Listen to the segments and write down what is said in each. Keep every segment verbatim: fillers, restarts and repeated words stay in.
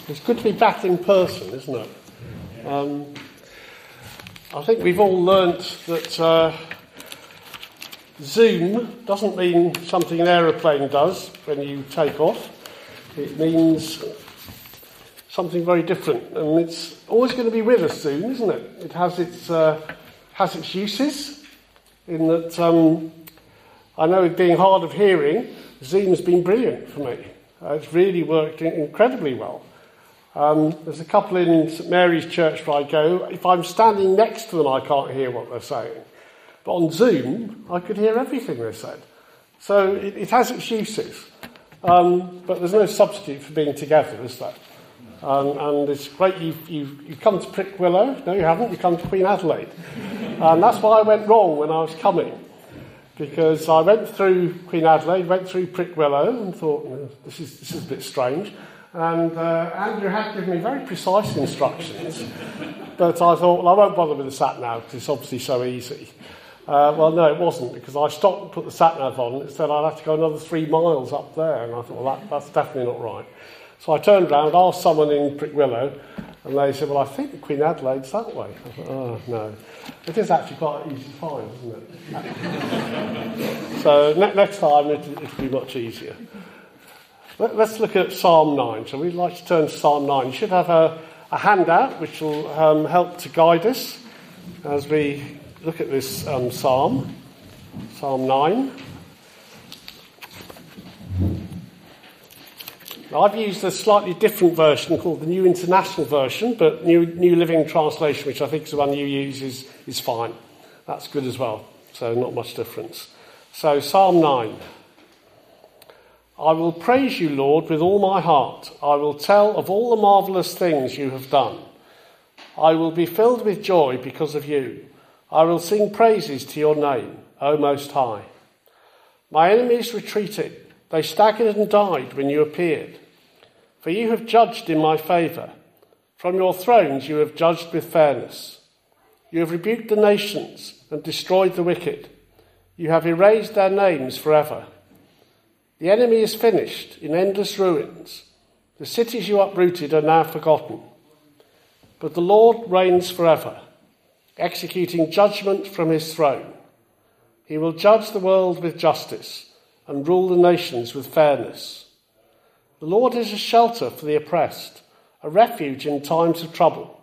It's good to be back in person, isn't it? Um, I think we've all learnt that uh, Zoom doesn't mean something an aeroplane does when you take off. It means something very different, and it's always going to be with us soon, isn't it? It has its uh, has its uses, in that um, I know, being hard of hearing, Zoom's been brilliant for me. Uh, it's really worked incredibly well. Um, there's a couple in St Mary's Church where I go. If I'm standing next to them, I can't hear what they're saying. But on Zoom, I could hear everything they said. So it, it has its uses. Um, but there's no substitute for being together, is there? Um, and it's great you've, you've, you've come to Prick Willow. No, you haven't. You've come to Queen Adelaide. And that's why I went wrong when I was coming. Because I went through Queen Adelaide, went through Prick Willow, and thought, no, this is this is a bit strange. And uh, Andrew had given me very precise instructions, but I thought, well, I won't bother with the sat-nav because it's obviously so easy. Uh, well, no, it wasn't, because I stopped and put the sat-nav on, and it said I'd have to go another three miles up there, and I thought, well, that, that's definitely not right. So I turned around, asked someone in Prick Willow, and they said, well, I think Queen Adelaide's that way. I thought, oh, no. It is actually quite easy to find, isn't it? So ne- next time it, it'll be much easier. Let, let's look at Psalm nine. So we'd like to turn to Psalm nine. You should have a, a handout which will um, help to guide us as we look at this um, psalm, Psalm nine. I've used a slightly different version called the New International Version, but New New Living Translation, which I think is the one you use, is, is fine. That's good as well, so not much difference. So Psalm nine. I will praise you, Lord, with all my heart. I will tell of all the marvellous things you have done. I will be filled with joy because of you. I will sing praises to your name, O Most High. My enemies retreated. They staggered and died when you appeared. For you have judged in my favour. From your thrones you have judged with fairness. You have rebuked the nations and destroyed the wicked. You have erased their names forever. The enemy is finished in endless ruins. The cities you uprooted are now forgotten. But the Lord reigns forever, executing judgment from his throne. He will judge the world with justice and rule the nations with fairness. The Lord is a shelter for the oppressed, a refuge in times of trouble.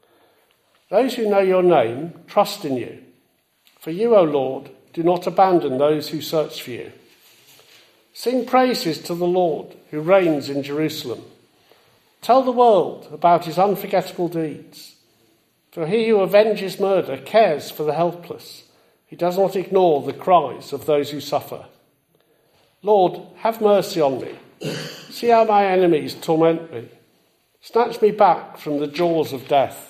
Those who know your name trust in you. For you, O Lord, do not abandon those who search for you. Sing praises to the Lord, who reigns in Jerusalem. Tell the world about his unforgettable deeds. For he who avenges murder cares for the helpless. He does not ignore the cries of those who suffer. Lord, have mercy on me. See how my enemies torment me. Snatch me back from the jaws of death.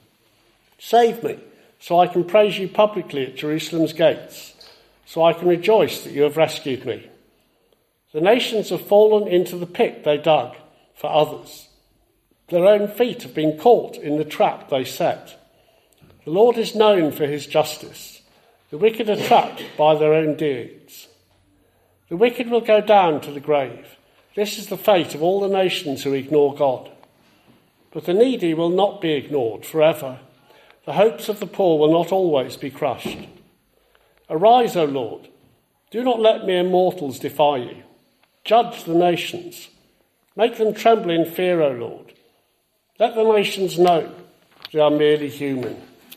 Save me, so I can praise you publicly at Jerusalem's gates, so I can rejoice that you have rescued me. The nations have fallen into the pit they dug for others. Their own feet have been caught in the trap they set. The Lord is known for his justice. The wicked are trapped by their own deeds. The wicked will go down to the grave. This is the fate of all the nations who ignore God. But the needy will not be ignored forever. The hopes of the poor will not always be crushed. Arise, O Lord. Do not let mere mortals defy you. Judge the nations. Make them tremble in fear, O Lord. Let the nations know they are merely human.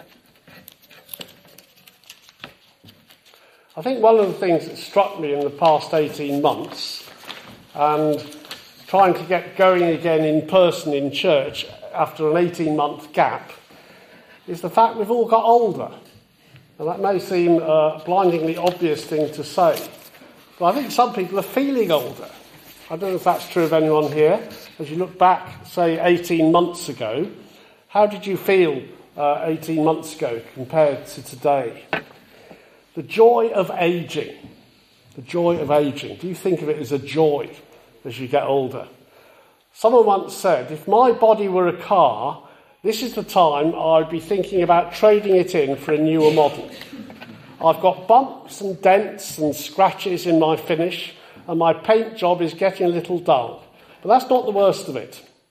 I think one of the things that struck me in the past eighteen months, and trying to get going again in person in church after an eighteen-month gap, is the fact we've all got older. And that may seem a blindingly obvious thing to say, but I think some people are feeling older. I don't know if that's true of anyone here. As you look back, say, eighteen months ago, how did you feel uh, eighteen months ago compared to today? The joy of ageing. The joy of ageing. Do you think of it as a joy as you get older? Someone once said, if my body were a car, this is the time I'd be thinking about trading it in for a newer model. I've got bumps and dents and scratches in my finish, and my paint job is getting a little dull. But that's not the worst of it.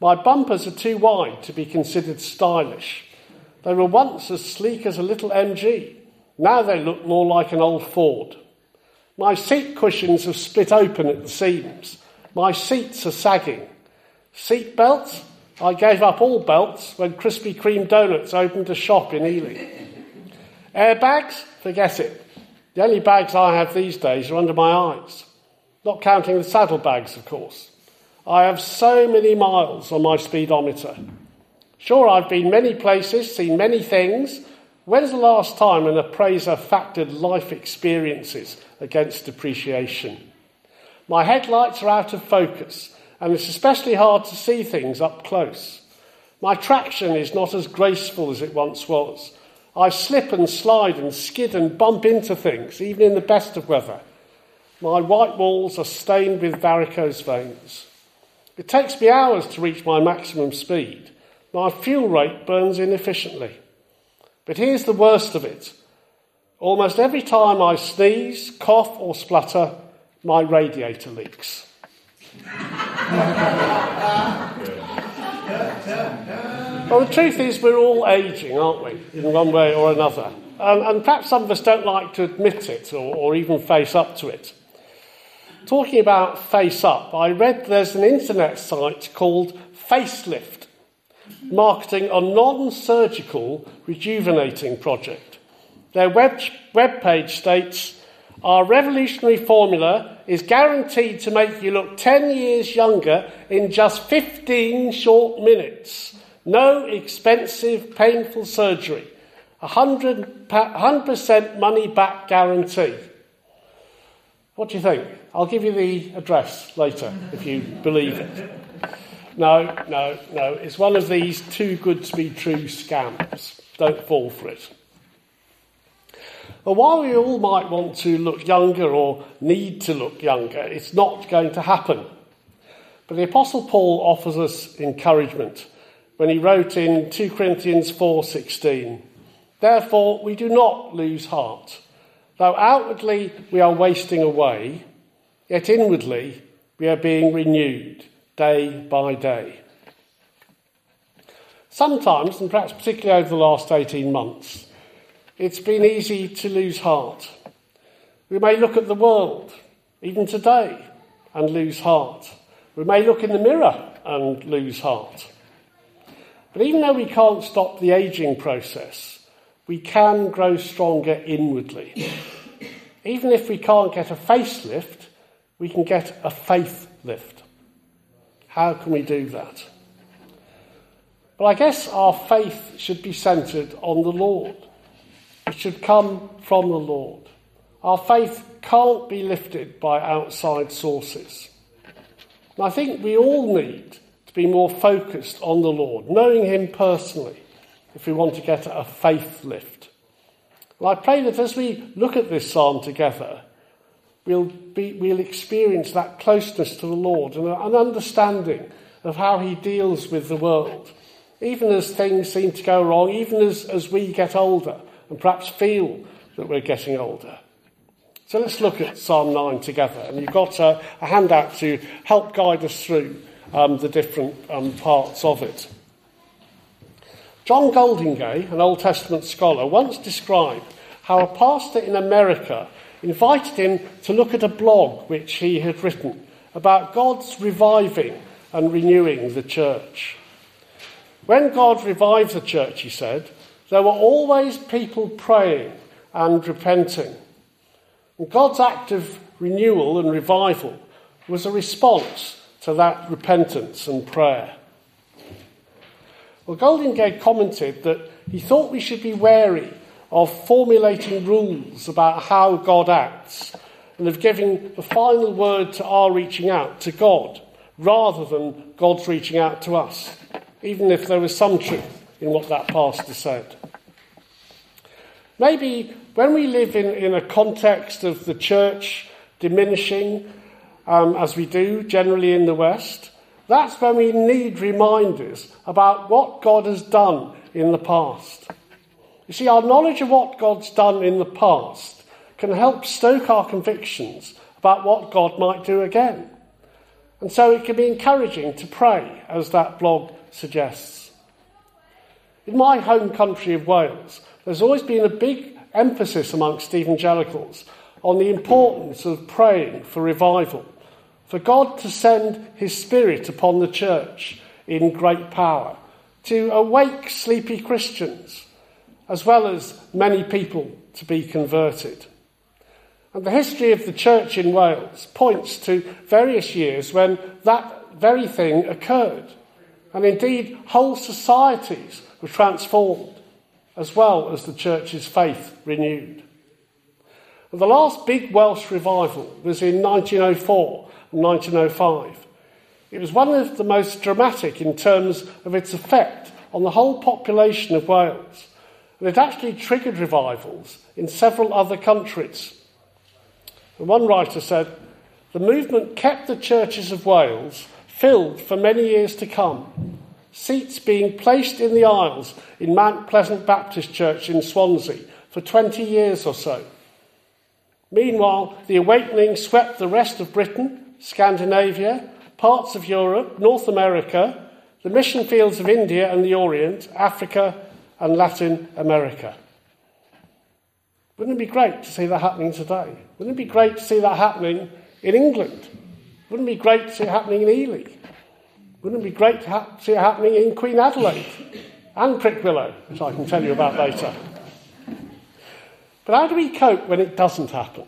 My bumpers are too wide to be considered stylish. They were once as sleek as a little M G. Now they look more like an old Ford. My seat cushions have split open at the seams. My seats are sagging. Seat belts? I gave up all belts when Krispy Kreme Donuts opened a shop in Ely. Airbags? Forget it. The only bags I have these days are under my eyes. Not counting the saddlebags, of course. I have so many miles on my speedometer. Sure, I've been many places, seen many things. When's the last time an appraiser factored life experiences against depreciation? My headlights are out of focus, and it's especially hard to see things up close. My traction is not as graceful as it once was. I slip and slide and skid and bump into things, even in the best of weather. My white walls are stained with varicose veins. It takes me hours to reach my maximum speed. My fuel rate burns inefficiently. But here's the worst of it. Almost every time I sneeze, cough or splutter, my radiator leaks. Well, the truth is we're all ageing, aren't we, in one way or another? And, and perhaps some of us don't like to admit it or, or even face up to it. Talking about face up, I read there's an internet site called Facelift, marketing a non-surgical rejuvenating project. Their web, web page states, our revolutionary formula is guaranteed to make you look ten years younger in just fifteen short minutes. No expensive, painful surgery. A one hundred percent money-back guarantee. What do you think? I'll give you the address later, if you believe it. No, no, no. It's one of these too-good-to-be-true scams. Don't fall for it. Well, while we all might want to look younger or need to look younger, it's not going to happen. But the Apostle Paul offers us encouragement when he wrote in two Corinthians four sixteen, therefore we do not lose heart. Though outwardly we are wasting away, yet inwardly we are being renewed day by day. Sometimes, and perhaps particularly over the last eighteen months, it's been easy to lose heart. We may look at the world, even today, and lose heart. We may look in the mirror and lose heart. But even though we can't stop the ageing process, we can grow stronger inwardly. Even if we can't get a facelift, we can get a faith lift. How can we do that? Well, I guess our faith should be centred on the Lord. It should come from the Lord. Our faith can't be lifted by outside sources. And I think we all need to be more focused on the Lord, knowing him personally, if we want to get a faith lift. And I pray that as we look at this psalm together, we'll, be, we'll experience that closeness to the Lord and an understanding of how he deals with the world, even as things seem to go wrong, even as, as we get older and perhaps feel that we're getting older. So let's look at Psalm nine together. And you've got a, a handout to help guide us through um, the different um, parts of it. John Goldingay, an Old Testament scholar, once described how a pastor in America invited him to look at a blog which he had written about God's reviving and renewing the church. When God revived the church, he said, there were always people praying and repenting. And God's act of renewal and revival was a response to that repentance and prayer. Well, Goldingay commented that he thought we should be wary of formulating rules about how God acts and of giving the final word to our reaching out to God rather than God's reaching out to us, even if there was some truth in what that pastor said. Maybe when we live in, in a context of the church diminishing, um, as we do generally in the West, that's when we need reminders about what God has done in the past. You see, our knowledge of what God's done in the past can help stoke our convictions about what God might do again. And so it can be encouraging to pray, as that blog suggests. In my home country of Wales, there's always been a big emphasis amongst evangelicals on the importance of praying for revival, for God to send his Spirit upon the church in great power, to awake sleepy Christians, as well as many people to be converted. And the history of the church in Wales points to various years when that very thing occurred. And indeed, whole societies were transformed, as well as the church's faith renewed. And the last big Welsh revival was in nineteen oh four and nineteen oh five. It was one of the most dramatic in terms of its effect on the whole population of Wales. And it actually triggered revivals in several other countries. And one writer said, the movement kept the churches of Wales filled for many years to come, seats being placed in the aisles in Mount Pleasant Baptist Church in Swansea for twenty years or so. Meanwhile, the awakening swept the rest of Britain, Scandinavia, parts of Europe, North America, the mission fields of India and the Orient, Africa and Latin America. Wouldn't it be great to see that happening today? Wouldn't it be great to see that happening in England? Wouldn't it be great to see it happening in Ely? Wouldn't it be great to ha- see it happening in Queen Adelaide and Prickwillow, which I can tell you about later? But how do we cope when it doesn't happen?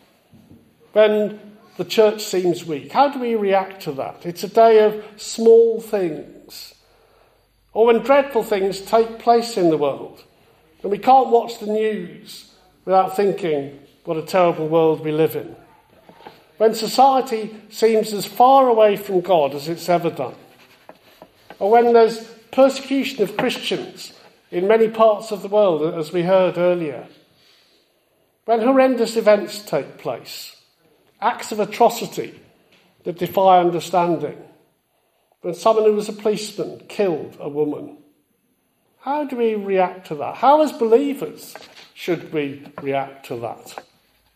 When the church seems weak? How do we react to that? It's a day of small things. Or when dreadful things take place in the world, and we can't watch the news without thinking, what a terrible world we live in. When society seems as far away from God as it's ever done. Or when there's persecution of Christians in many parts of the world, as we heard earlier. When horrendous events take place, acts of atrocity that defy understanding. When someone who was a policeman killed a woman. How do we react to that? How, as believers, should we react to that?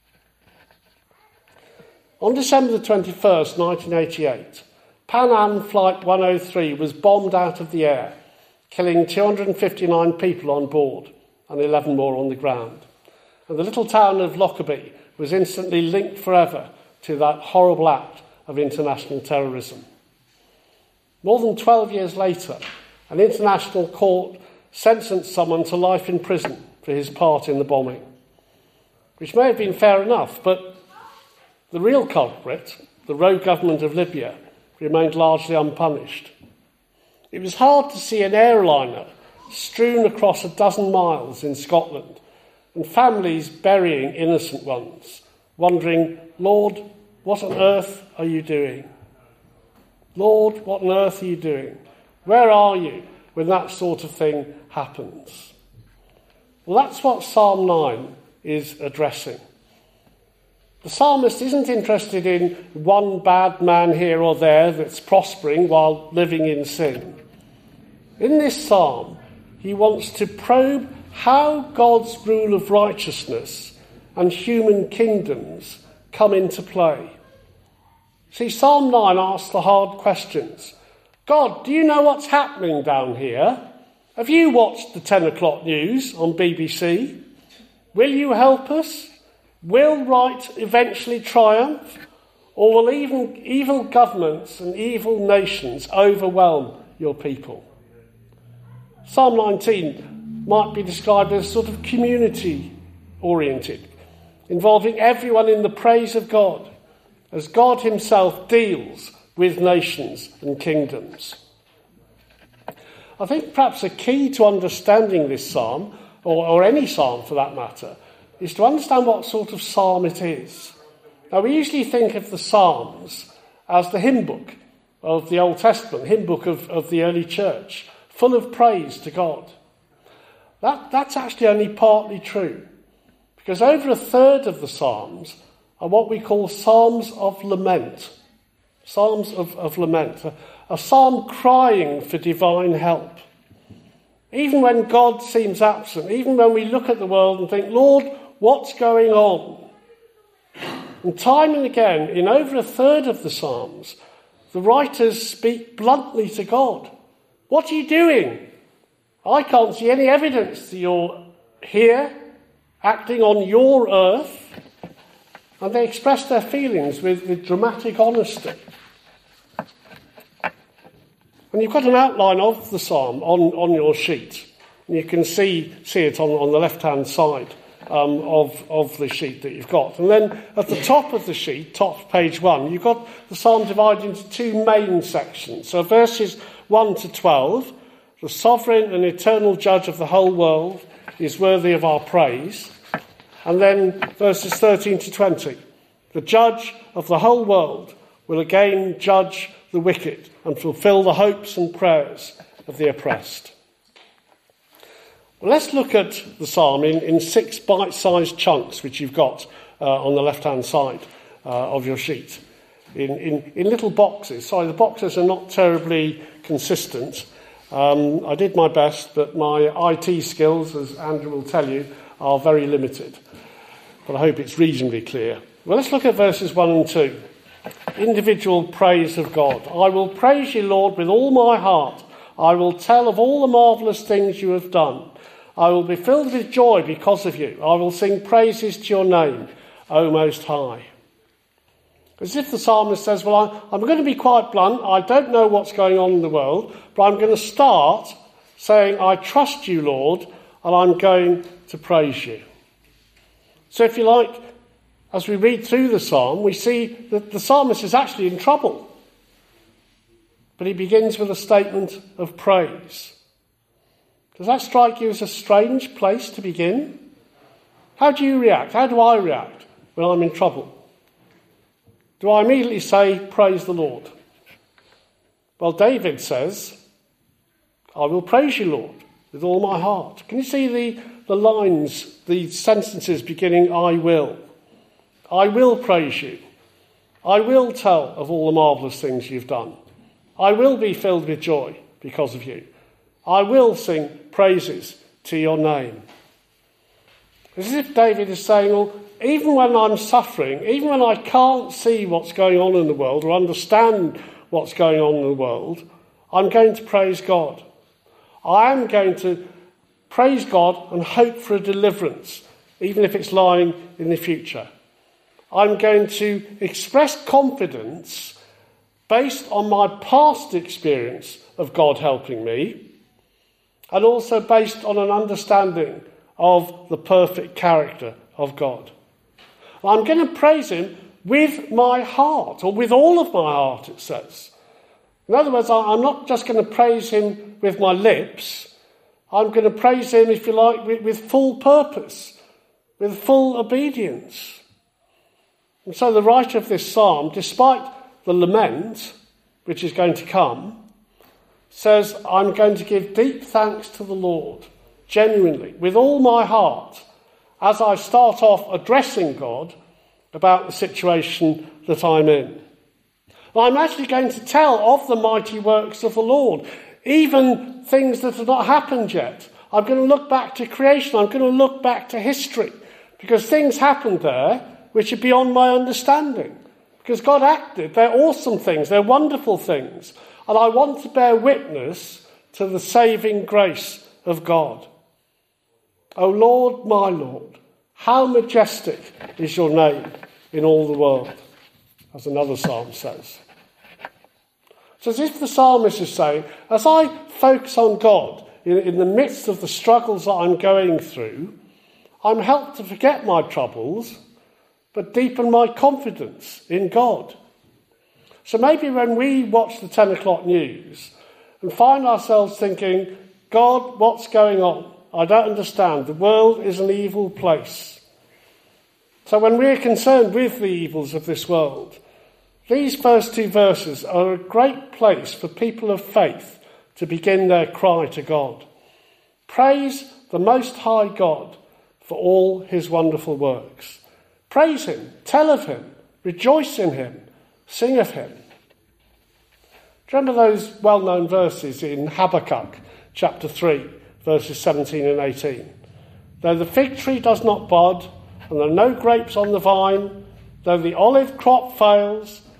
On December the twenty-first, nineteen eighty-eight, Pan Am Flight one oh three was bombed out of the air, killing two hundred fifty-nine people on board and eleven more on the ground. And the little town of Lockerbie was instantly linked forever to that horrible act of international terrorism. More than twelve years later, an international court sentenced someone to life in prison for his part in the bombing, which may have been fair enough, but the real culprit, the rogue government of Libya, remained largely unpunished. It was hard to see an airliner strewn across a dozen miles in Scotland and families burying innocent ones, wondering, Lord, what on earth are you doing? Lord, what on earth are you doing? Where are you when that sort of thing happens? Well, that's what Psalm nine is addressing. The psalmist isn't interested in one bad man here or there that's prospering while living in sin. In this psalm, he wants to probe how God's rule of righteousness and human kingdoms come into play. See, Psalm nine asks the hard questions. God, do you know what's happening down here? Have you watched the ten o'clock news on B B C? Will you help us? Will right eventually triumph? Or will even evil governments and evil nations overwhelm your people? Psalm nineteen might be described as sort of community-oriented, involving everyone in the praise of God, as God himself deals with nations and kingdoms. I think perhaps a key to understanding this psalm, or, or any psalm for that matter, is to understand what sort of psalm it is. Now, we usually think of the Psalms as the hymn book of the Old Testament, hymn book of, of the early church, full of praise to God. That, that's actually only partly true, because over a third of the Psalms are what we call Psalms of lament. Psalms of, of lament. A, a psalm crying for divine help. Even when God seems absent, even when we look at the world and think, Lord, what's going on? And time and again, in over a third of the Psalms, the writers speak bluntly to God. What are you doing? I can't see any evidence that you're here, acting on your earth. And they express their feelings with, with dramatic honesty. And you've got an outline of the psalm on, on your sheet. And you can see, see it on, on the left-hand side um, of, of the sheet that you've got. And then at the top of the sheet, top page one, you've got the psalm divided into two main sections. So verses one to twelve, the sovereign and eternal judge of the whole world is worthy of our praise. And then verses thirteen to twenty, the judge of the whole world will again judge the wicked and fulfill the hopes and prayers of the oppressed. Well, let's look at the psalm in, in six bite-sized chunks, which you've got uh, on the left-hand side uh, of your sheet, in, in, in little boxes. Sorry, the boxes are not terribly consistent. Um, I did my best, but my I T skills, as Andrew will tell you, are very limited. But I hope it's reasonably clear. Well, let's look at verses one and two. Individual praise of God. I will praise you, Lord, with all my heart. I will tell of all the marvellous things you have done. I will be filled with joy because of you. I will sing praises to your name, O Most High. As if the psalmist says, well, I, I'm going to be quite blunt. I don't know what's going on in the world, but I'm going to start saying, I trust you, Lord, and I'm going to praise you. So if you like, as we read through the psalm, we see that the psalmist is actually in trouble. But he begins with a statement of praise. Does that strike you as a strange place to begin? How do you react? How do I react when I'm in trouble? Do I immediately say, praise the Lord? Well, David says, I will praise you, Lord, with all my heart. Can you see the, the lines, the sentences beginning, I will? I will praise you. I will tell of all the marvellous things you've done. I will be filled with joy because of you. I will sing praises to your name. It's as if David is saying, well, even when I'm suffering, even when I can't see what's going on in the world or understand what's going on in the world, I'm going to praise God. I am going to praise God and hope for a deliverance, even if it's lying in the future. I'm going to express confidence based on my past experience of God helping me, and also based on an understanding of the perfect character of God. I'm going to praise him with my heart, or with all of my heart, it says. In other words, I'm not just going to praise him with my lips. I'm going to praise him, if you like, with, with full purpose, with full obedience. And so the writer of this psalm, despite the lament, which is going to come, says, I'm going to give deep thanks to the Lord, genuinely, with all my heart, as I start off addressing God about the situation that I'm in. I'm actually going to tell of the mighty works of the Lord, even things that have not happened yet. I'm going to look back to creation. I'm going to look back to history, because things happened there which are beyond my understanding. Because God acted. They're awesome things. They're wonderful things. And I want to bear witness to the saving grace of God. O Lord, my Lord, how majestic is your name in all the world, as another psalm says. So as if the psalmist is saying, as I focus on God in, in the midst of the struggles that I'm going through, I'm helped to forget my troubles, but deepen my confidence in God. So maybe when we watch the ten o'clock news and find ourselves thinking, God, what's going on? I don't understand. The world is an evil place. So when we're concerned with the evils of this world, these first two verses are a great place for people of faith to begin their cry to God. Praise the Most High God for all his wonderful works. Praise him, tell of him, rejoice in him, sing of him. Do you remember those well-known verses in Habakkuk chapter three, verses seventeen and eighteen? Though the fig tree does not bud, and there are no grapes on the vine, though the olive crop fails,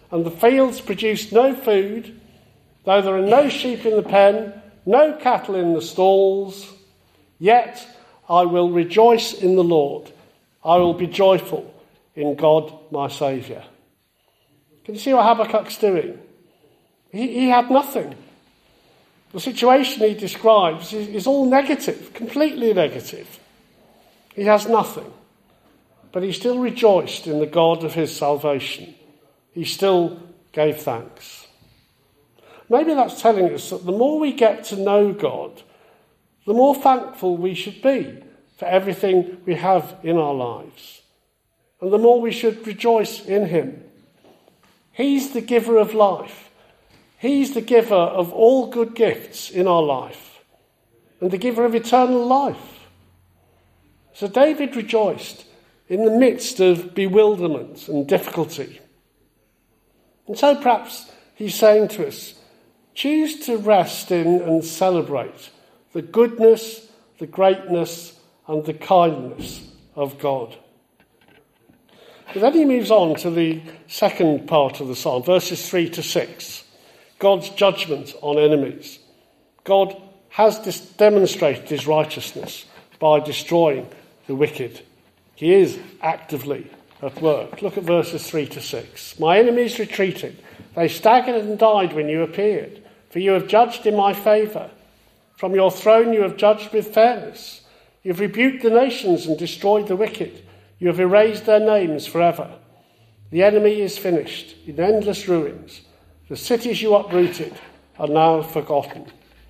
and the fields produce no food, though there are no sheep in the pen, no cattle in the stalls, yet I will rejoice in the Lord. I will be joyful in God my Saviour. Can you see what Habakkuk's doing? He, he had nothing. The situation he describes is, is all negative, completely negative. He has nothing. But he still rejoiced in the God of his salvation. He still gave thanks. Maybe that's telling us that the more we get to know God, the more thankful we should be for everything we have in our lives. And the more we should rejoice in him. He's the giver of life. He's the giver of all good gifts in our life. And the giver of eternal life. So David rejoiced in the midst of bewilderment and difficulty. And so perhaps he's saying to us, choose to rest in and celebrate the goodness, the greatness, and the kindness of God. But then he moves on to the second part of the psalm, verses three to six. God's judgment on enemies. God has dis- demonstrated his righteousness by destroying the wicked. He is actively at work. Look at verses three to six. My enemies retreated. They staggered and died when you appeared. For you have judged in my favour. From your throne you have judged with fairness. You have rebuked the nations and destroyed the wicked. You have erased their names forever. The enemy is finished in endless ruins. The cities you uprooted are now forgotten.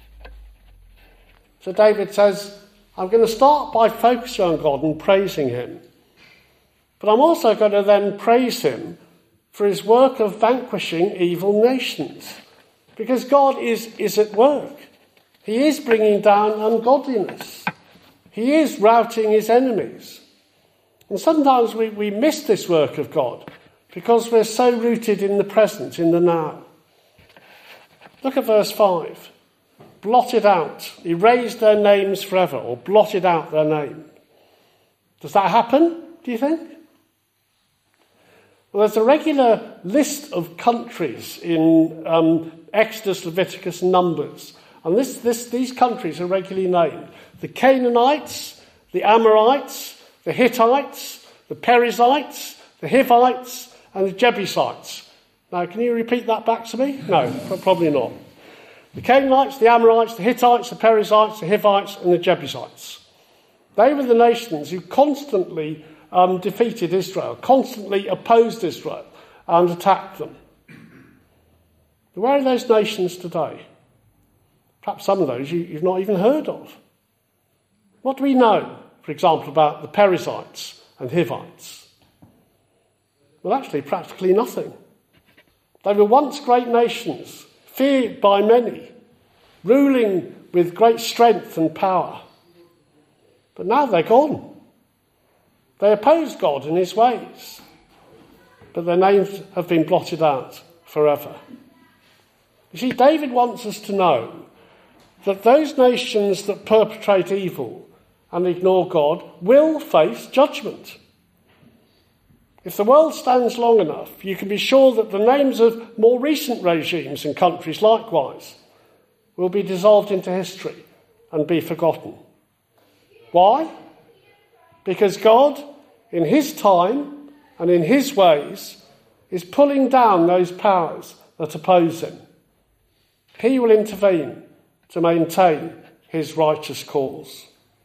So David says, I'm going to start by focusing on God and praising him. But I'm also going to then praise him for his work of vanquishing evil nations. Because God is, is at work. He is bringing down ungodliness. He is routing his enemies. And sometimes we, we miss this work of God because we're so rooted in the present, in the now. Look at verse five. Blotted out, erased their names forever, or blotted out their name. Does that happen, do you think? Well, there's a regular list of countries in um, Exodus, Leviticus, and Numbers. And this, this, these countries are regularly named. The Canaanites, the Amorites, the Hittites, the Perizzites, the Hivites, and the Jebusites. Now, can you repeat that back to me? No, probably not. The Canaanites, the Amorites, the Hittites, the Perizzites, the Hivites, and the Jebusites. They were the nations who constantly um, defeated Israel, constantly opposed Israel, and attacked them. But where are those nations today? Perhaps some of those you, you've not even heard of. What do we know, for example, about the Perizzites and Hivites? Well, actually, practically nothing. They were once great nations, feared by many, ruling with great strength and power. But now they're gone. They opposed God and his ways, but their names have been blotted out forever. You see, David wants us to know that those nations that perpetrate evil and ignore God will face judgment. If the world stands long enough, you can be sure that the names of more recent regimes and countries likewise will be dissolved into history and be forgotten. Why? Because God, in his time and in his ways, is pulling down those powers that oppose him. He will intervene to maintain his righteous cause.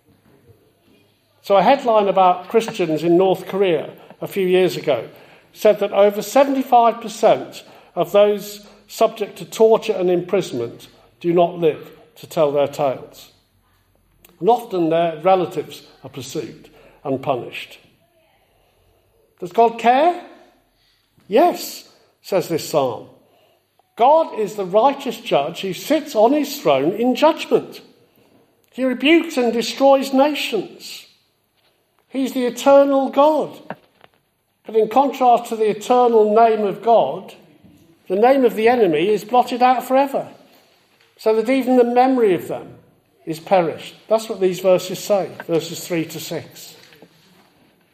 So a headline about Christians in North Korea a few years ago said that over seventy-five percent of those subject to torture and imprisonment do not live to tell their tales. And often their relatives are pursued and punished. Does God care? Yes, says this psalm. God is the righteous judge who sits on his throne in judgment. He rebukes and destroys nations. He's the eternal God. But in contrast to the eternal name of God, the name of the enemy is blotted out forever, so that even the memory of them is perished. That's what these verses say, verses three to six.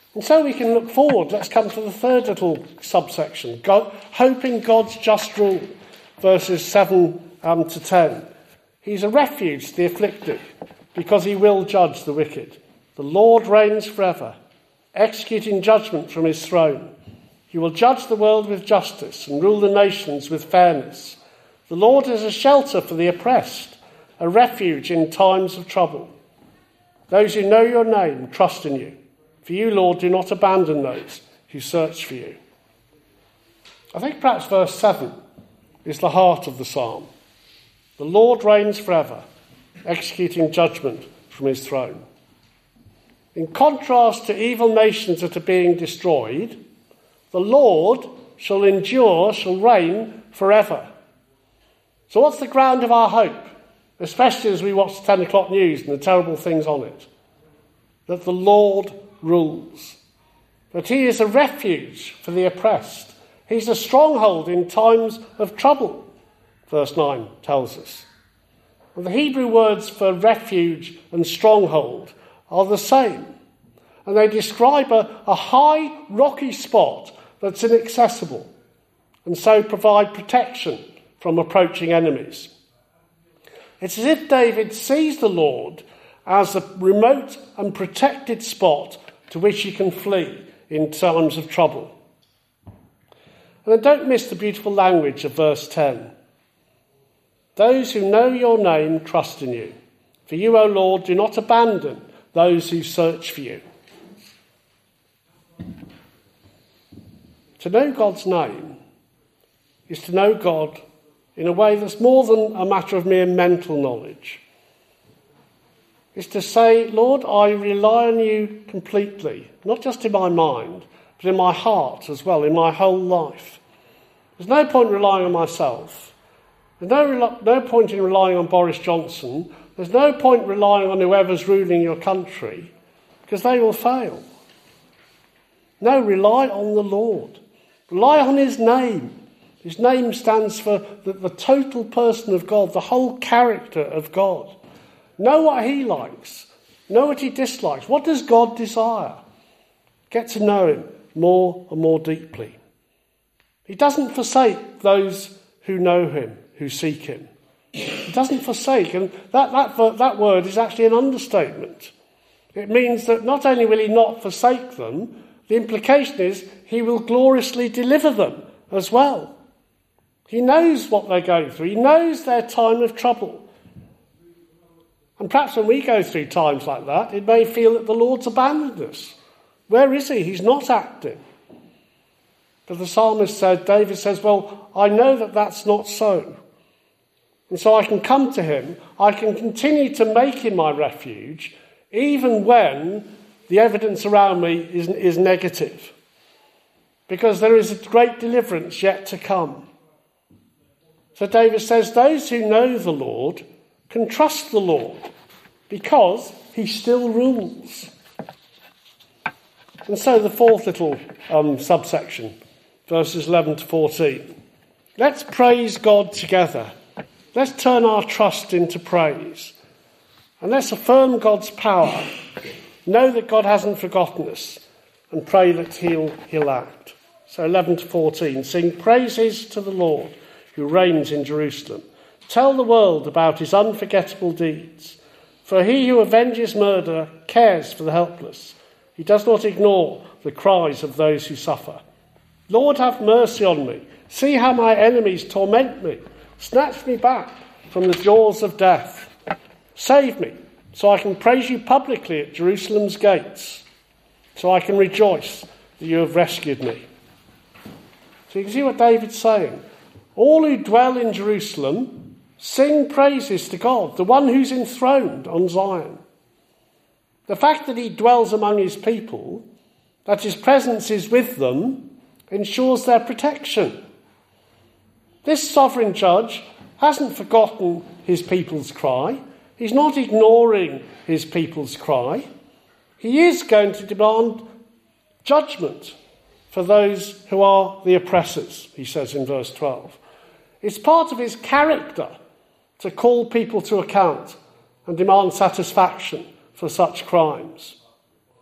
And so we can look forward. Let's come to the third little subsection, God, hoping God's just rule, verses seven um, to ten. He's a refuge to the afflicted, because he will judge the wicked. The Lord reigns forever, executing judgment from his throne. He will judge the world with justice and rule the nations with fairness. The Lord is a shelter for the oppressed, a refuge in times of trouble. Those who know your name trust in you. For you, Lord, do not abandon those who search for you. I think perhaps verse seven is the heart of the psalm. The Lord reigns forever, executing judgment from his throne. In contrast to evil nations that are being destroyed, the Lord shall endure, shall reign forever. So what's the ground of our hope, especially as we watch the ten o'clock news and the terrible things on it? That the Lord rules. That he is a refuge for the oppressed. He's a stronghold in times of trouble, verse nine tells us. And the Hebrew words for refuge and stronghold are the same. And they describe a, a high, rocky spot that's inaccessible, and so provide protection from approaching enemies. It's as if David sees the Lord as a remote and protected spot to which he can flee in times of trouble. And then don't miss the beautiful language of verse ten. Those who know your name trust in you. For you, O Lord, do not abandon those who search for you. To know God's name is to know God in a way that's more than a matter of mere mental knowledge. It's to say, Lord, I rely on you completely, not just in my mind, but in my heart as well, in my whole life. There's no point relying on myself. There's no, no point in relying on Boris Johnson. There's no point relying on whoever's ruling your country, because they will fail. No, rely on the Lord. Rely on his name. His name stands for the, the total person of God, the whole character of God. Know what he likes. Know what he dislikes. What does God desire? Get to know him more and more deeply. He doesn't forsake those who know him, who seek him. He doesn't forsake. And that, that, that word is actually an understatement. It means that not only will he not forsake them, the implication is he will gloriously deliver them as well. He knows what they're going through. He knows their time of trouble. And perhaps when we go through times like that, it may feel that the Lord's abandoned us. Where is he? He's not acting. But the psalmist said, David says, well, I know that that's not so. And so I can come to him. I can continue to make him my refuge, even when the evidence around me is, is negative. Because there is a great deliverance yet to come. So David says, those who know the Lord can trust the Lord because he still rules. And so the fourth little um, subsection, verses eleven to fourteen. Let's praise God together. Let's turn our trust into praise. And let's affirm God's power. Know that God hasn't forgotten us and pray that he'll, he'll act. So eleven to fourteen. Sing praises to the Lord who reigns in Jerusalem. Tell the world about his unforgettable deeds. For he who avenges murder cares for the helpless. He does not ignore the cries of those who suffer. Lord, have mercy on me. See how my enemies torment me. Snatch me back from the jaws of death. Save me, so I can praise you publicly at Jerusalem's gates, so I can rejoice that you have rescued me. So you can see what David's saying. All who dwell in Jerusalem sing praises to God, the one who's enthroned on Zion. The fact that he dwells among his people, that his presence is with them, ensures their protection. This sovereign judge hasn't forgotten his people's cry. He's not ignoring his people's cry. He is going to demand judgment for those who are the oppressors, he says in verse twelve. It's part of his character to call people to account and demand satisfaction for such crimes.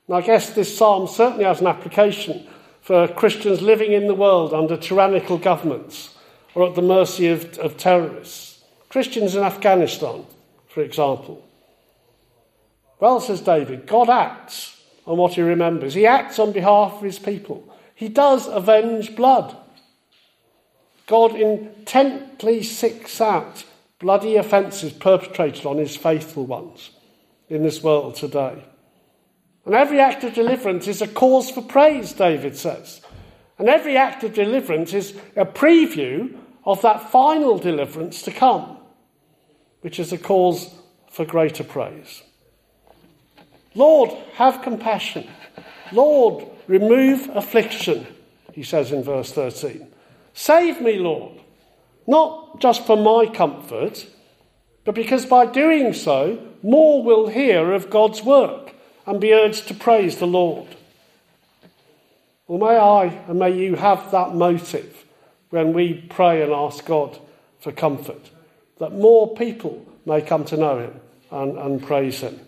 And I guess this psalm certainly has an application for Christians living in the world under tyrannical governments or at the mercy of, of terrorists. Christians in Afghanistan, for example. Well, says David, God acts on what he remembers. He acts on behalf of his people. He does avenge blood. God intently seeks out bloody offences perpetrated on his faithful ones in this world today. And every act of deliverance is a cause for praise, David says. And every act of deliverance is a preview of that final deliverance to come, which is a cause for greater praise. Lord, have compassion. Lord, remove affliction, he says in verse thirteen. Save me, Lord, not just for my comfort, but because by doing so, more will hear of God's work and be urged to praise the Lord. Well, may I and may you have that motive when we pray and ask God for comfort, that more people may come to know him and, and praise him.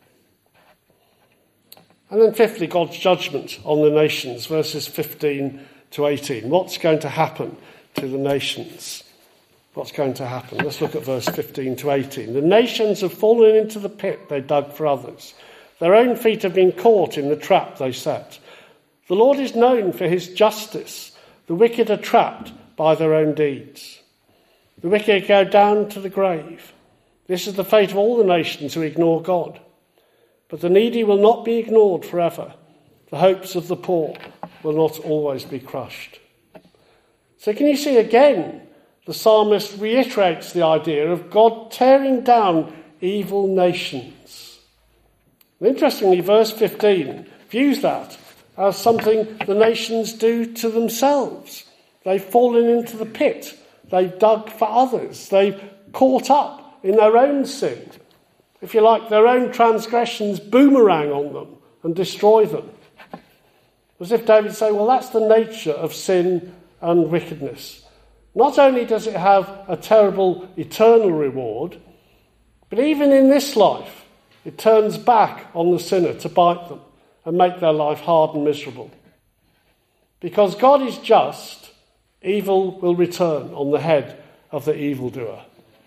And then fifthly, God's judgment on the nations, verses fifteen to eighteen. What's going to happen to the nations? What's going to happen? Let's look at verse fifteen to eighteen. The nations have fallen into the pit they dug for others. Their own feet have been caught in the trap they set. The Lord is known for his justice. The wicked are trapped by their own deeds. The wicked go down to the grave. This is the fate of all the nations who ignore God. But the needy will not be ignored forever. The hopes of the poor will not always be crushed. So can you see again, the psalmist reiterates the idea of God tearing down evil nations. And interestingly, verse fifteen views that as something the nations do to themselves. They've fallen into the pit. They've dug for others. They've caught up in their own sin. If you like, their own transgressions boomerang on them and destroy them. As if David say, well, that's the nature of sin and wickedness. Not only does it have a terrible eternal reward, but even in this life, it turns back on the sinner to bite them and make their life hard and miserable. Because God is just, evil will return on the head of the evildoer.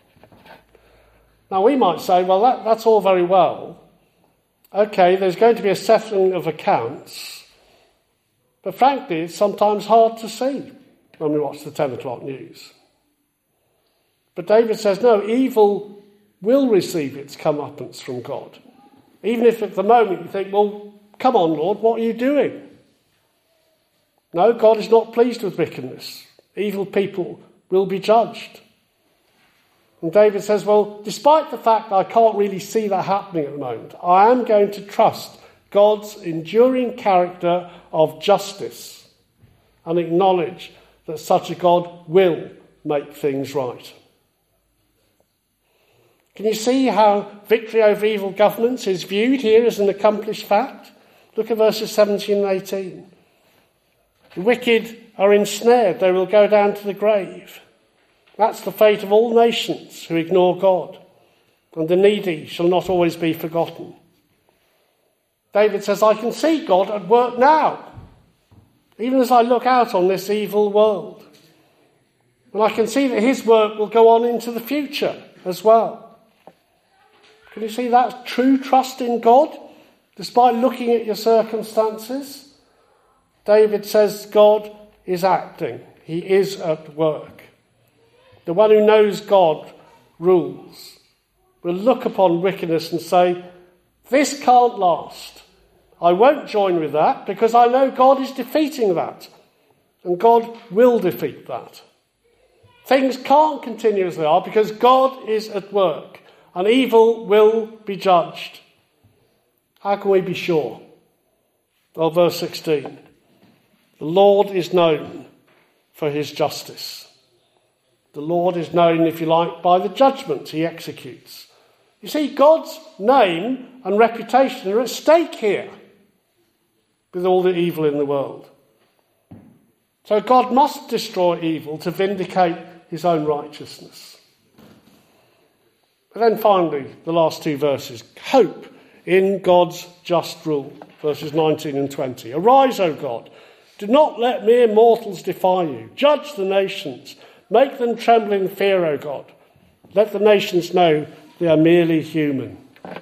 Now we might say, well, that, that's all very well. Okay, there's going to be a settling of accounts, but frankly, it's sometimes hard to see when we watch the ten o'clock news. But David says, no, evil will receive its comeuppance from God. Even if at the moment you think, well, come on, Lord, what are you doing? No, God is not pleased with wickedness. Evil people will be judged. And David says, well, despite the fact that I can't really see that happening at the moment, I am going to trust God's enduring character of justice and acknowledge that such a God will make things right. Can you see how victory over evil governments is viewed here as an accomplished fact? Look at verses seventeen and eighteen. The wicked are ensnared, they will go down to the grave. That's the fate of all nations who ignore God, and the needy shall not always be forgotten. David says, I can see God at work now, even as I look out on this evil world. And I can see that his work will go on into the future as well. Can you see that true trust in God, despite looking at your circumstances? David says God is acting. He is at work. The one who knows God rules will look upon wickedness and say, this can't last. I won't join with that because I know God is defeating that. And God will defeat that. Things can't continue as they are because God is at work and evil will be judged. How can we be sure? Well, verse sixteen. The Lord is known for his justice. The Lord is known, if you like, by the judgment he executes. You see, God's name and reputation are at stake here with all the evil in the world. So God must destroy evil to vindicate his own righteousness. But then finally, the last two verses. Hope in God's just rule. Verses nineteen and twenty. Arise, O God, do not let mere mortals defy you. Judge the nations, make them tremble in fear, O God. Let the nations know they are merely human.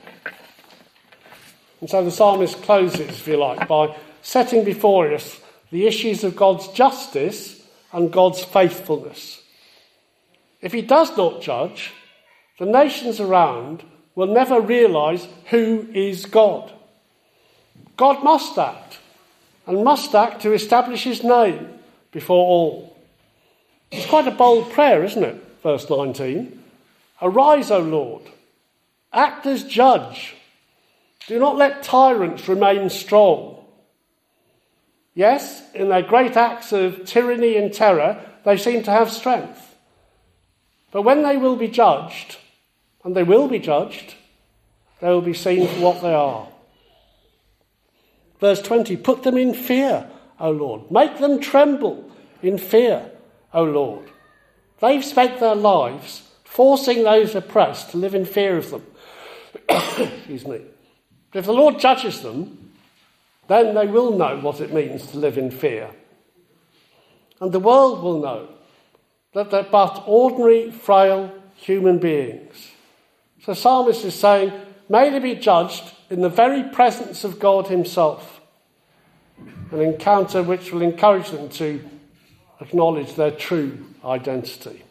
And so the psalmist closes, if you like, by setting before us the issues of God's justice and God's faithfulness. If he does not judge, the nations around will never realise who is God. God must act, and must act to establish his name before all. It's quite a bold prayer, isn't it? Verse nineteen. Arise, O Lord, act as judge. Do not let tyrants remain strong. Yes, in their great acts of tyranny and terror, they seem to have strength. But when they will be judged, and they will be judged, they will be seen for what they are. Verse twenty, put them in fear, O Lord. Make them tremble in fear, O Lord. They've spent their lives forcing those oppressed to live in fear of them. Excuse me. But if the Lord judges them, then they will know what it means to live in fear. And the world will know that they're but ordinary, frail human beings. So the psalmist is saying, may they be judged in the very presence of God himself. An encounter which will encourage them to acknowledge their true identity.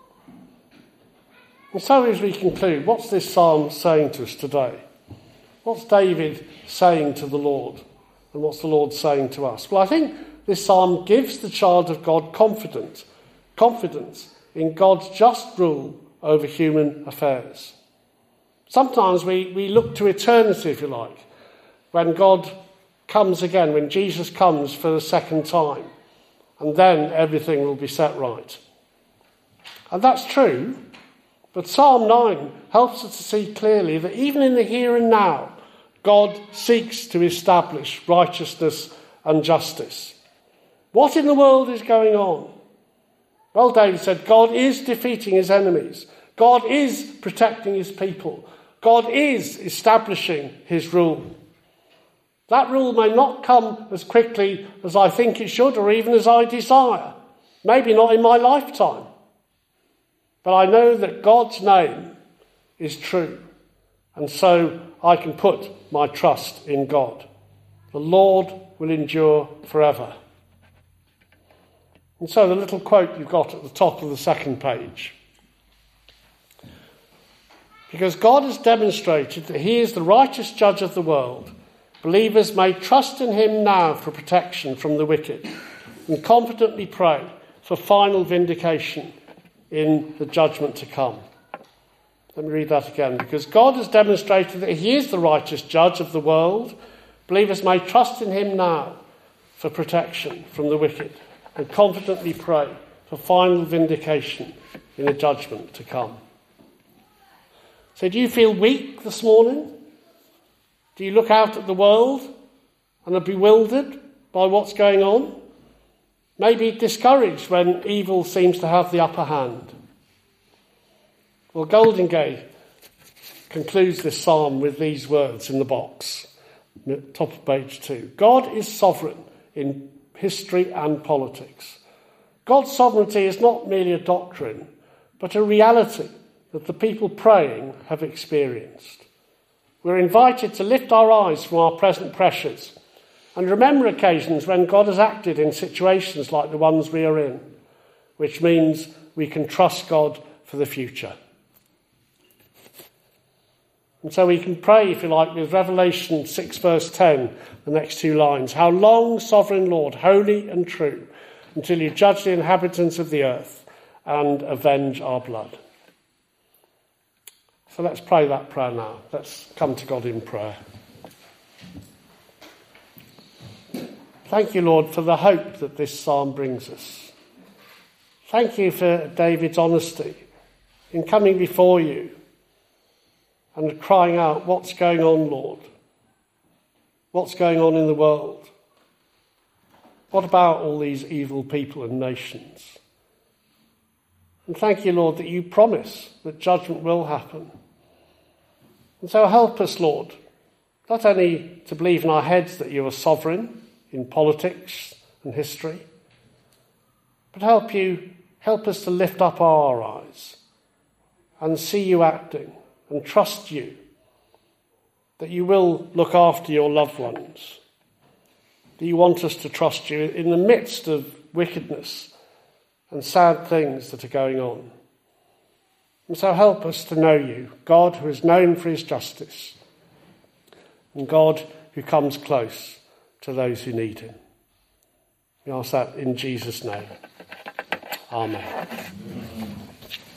And so as we conclude, what's this psalm saying to us today? What's David saying to the Lord? And what's the Lord saying to us? Well, I think this psalm gives the child of God confidence, confidence in God's just rule over human affairs. Sometimes we, we look to eternity, if you like, when God comes again, when Jesus comes for the second time, and then everything will be set right. And that's true, but Psalm nine helps us to see clearly that even in the here and now, God seeks to establish righteousness and justice. What in the world is going on? Well, David said, God is defeating his enemies. God is protecting his people. God is establishing his rule. That rule may not come as quickly as I think it should, or even as I desire. Maybe not in my lifetime. But I know that God's name is true. And so I can put my trust in God. The Lord will endure forever. And so the little quote you've got at the top of the second page. Because God has demonstrated that he is the righteous judge of the world, believers may trust in him now for protection from the wicked and confidently pray for final vindication in the judgment to come. Let me read that again. Because God has demonstrated that he is the righteous judge of the world, believers may trust in him now for protection from the wicked and confidently pray for final vindication in the judgment to come. So do you feel weak this morning? Do you look out at the world and are bewildered by what's going on? Maybe discouraged when evil seems to have the upper hand? Well, Goldingay concludes this psalm with these words in the box, top of page two. God is sovereign in history and politics. God's sovereignty is not merely a doctrine, but a reality that the people praying have experienced. We're invited to lift our eyes from our present pressures and remember occasions when God has acted in situations like the ones we are in, which means we can trust God for the future. And so we can pray, if you like, with Revelation six verse ten, the next two lines. How long, sovereign Lord, holy and true, until you judge the inhabitants of the earth and avenge our blood. So let's pray that prayer now. Let's come to God in prayer. Thank you, Lord, for the hope that this psalm brings us. Thank you for David's honesty in coming before you and crying out, what's going on, Lord? What's going on in the world? What about all these evil people and nations? And thank you, Lord, that you promise that judgment will happen. And so help us, Lord, not only to believe in our heads that you are sovereign in politics and history, but help you help us to lift up our eyes and see you acting and trust you, that you will look after your loved ones, that you want us to trust you in the midst of wickedness and sad things that are going on. And so help us to know you, God who is known for his justice, and God who comes close to those who need him. We ask that in Jesus' name. Amen.